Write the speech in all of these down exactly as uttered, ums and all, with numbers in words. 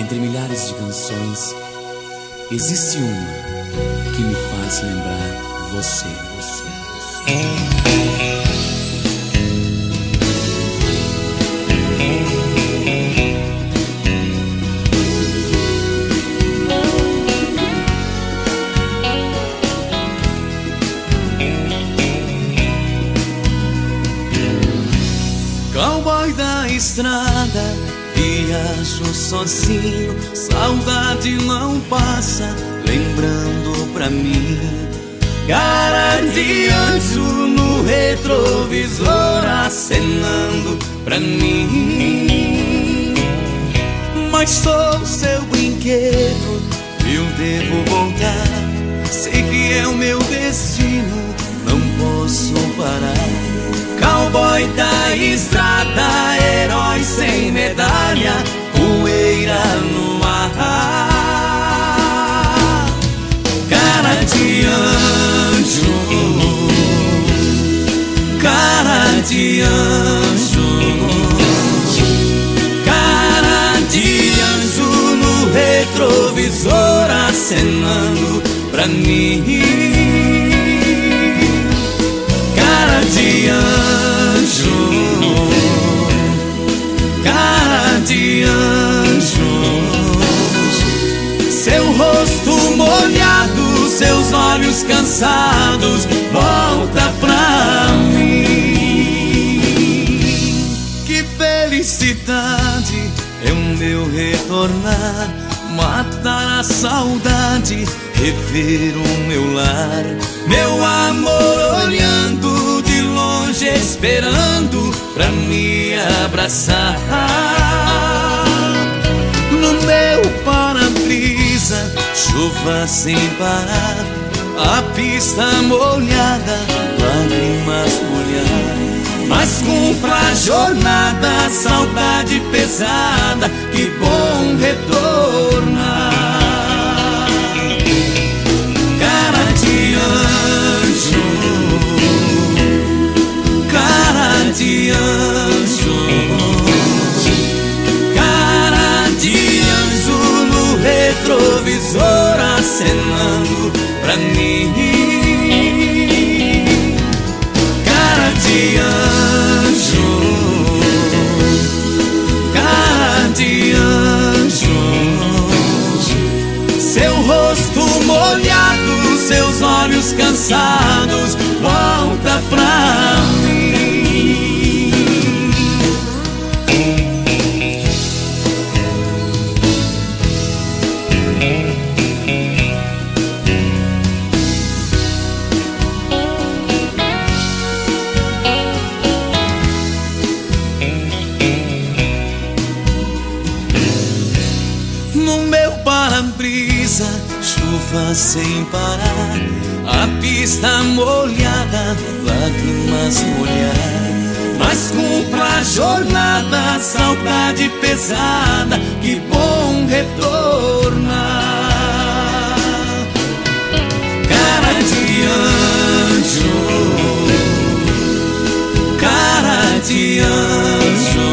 Entre milhares de canções, existe uma que me faz lembrar você, você, você. Cowboy da estrada, viajo sozinho, saudade não passa, lembrando pra mim. Cara de anjo no retrovisor, acenando pra mim. Mas sou seu brinquedo, eu devo voltar, sei que é o meu destino, não posso parar. Cowboy da estrada, herói sem medalha, poeira no ar. Cara de anjo, cara de anjo, cara de anjo no retrovisor, acenando pra mim. Cara de anjo, cara de anjo, seu rosto molhado, seus olhos cansados, volta pra mim. Que felicidade é o meu retornar, matar a saudade, rever o meu lar. Meu amor olhando de longe, esperando pra me abraçar. No meu para-brisa, chuva sem parar, a pista molhada, lágrimas molhar. Mas cumpra a jornada, saudade pesada, que bom retornar. Cara de anjo, cara de anjo, cara de anjo no retrovisor, acenando pra mim. Cara de anjo, cara de anjo, seu rosto molhado, seus olhos cansados, volta pra mim. No meu para-brisa, chuva sem parar, a pista molhada, lágrimas molhar. Mas cumpra a jornada, saudade pesada, que bom retornar. Cara de anjo, cara de anjo,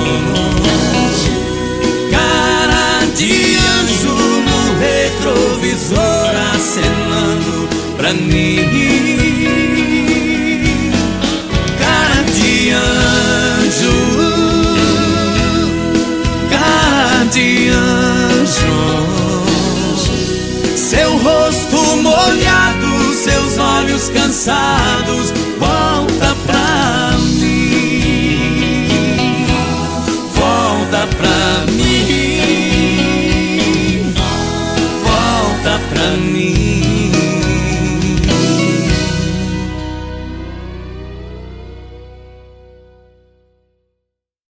cara de anjo no retrovisor, acenando pra mim. Cara de anjo, cara de anjo, seu rosto molhado, seus olhos cansados,